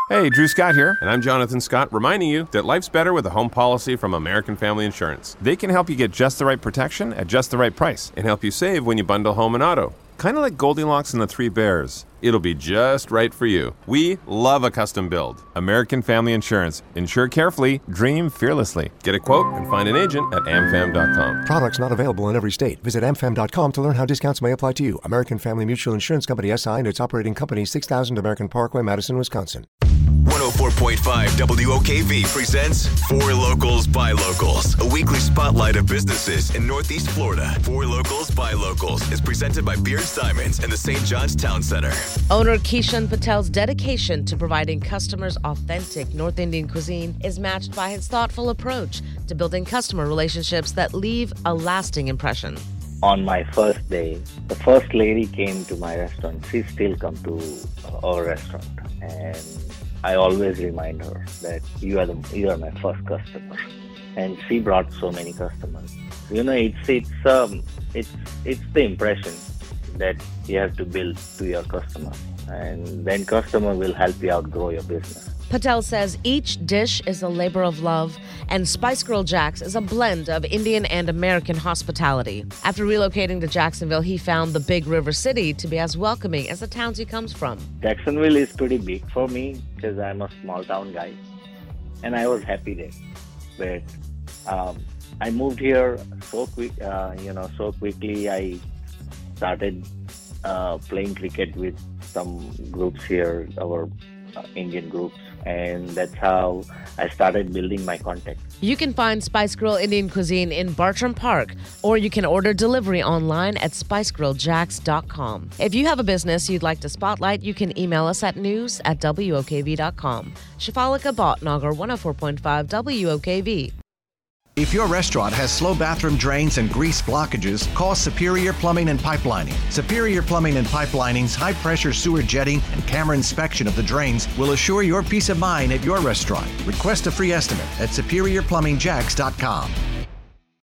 Hey, Drew Scott here, and I'm Jonathan Scott, reminding you that life's better with a home policy from American Family Insurance. They can help you get just the right protection at just the right price and help you save when you bundle home and auto. Kind of like Goldilocks and the Three Bears. It'll be just right for you. We love a custom build. American Family Insurance. Insure carefully, dream fearlessly. Get a quote and find an agent at amfam.com. Products not available in every state. Visit amfam.com to learn how discounts may apply to you. American Family Mutual Insurance Company SI and its operating company 6000 American Parkway, Madison, Wisconsin. 104.5 WOKV presents Four Locals by Locals, a weekly spotlight of businesses in Northeast Florida. Four Locals by Locals is presented by Beard Simons and the St. John's Town Center. Owner Kishan Patel's dedication to providing customers authentic North Indian cuisine is matched by his thoughtful approach to building customer relationships that leave a lasting impression. On my first day, the first lady came to my restaurant. She still comes to our restaurant, and I always remind her that you are my first customer, and she brought so many customers. You know, it's the impression that you have to build to your customer, and then customer will help you outgrow your business. Patel says each dish is a labor of love, and Spice Girl Jack's is a blend of Indian and American hospitality. After relocating to Jacksonville, he found the big river city to be as welcoming as the towns he comes from. Jacksonville is pretty big for me because I'm a small town guy, and I was happy there. But I moved here so quickly. I started playing cricket with some groups here, our Indian groups, and that's how I started building my contacts. You can find Spice Girl Indian Cuisine in Bartram Park, or you can order delivery online at spicegirljacks.com. If you have a business you'd like to spotlight, you can email us at news@wokv.com. Shafalika Bhatnagar, 104.5 WOKV. If your restaurant has slow bathroom drains and grease blockages, call Superior Plumbing and Pipelining. Superior Plumbing and Pipelining's high-pressure sewer jetting and camera inspection of the drains will assure your peace of mind at your restaurant. Request a free estimate at superiorplumbingjacks.com.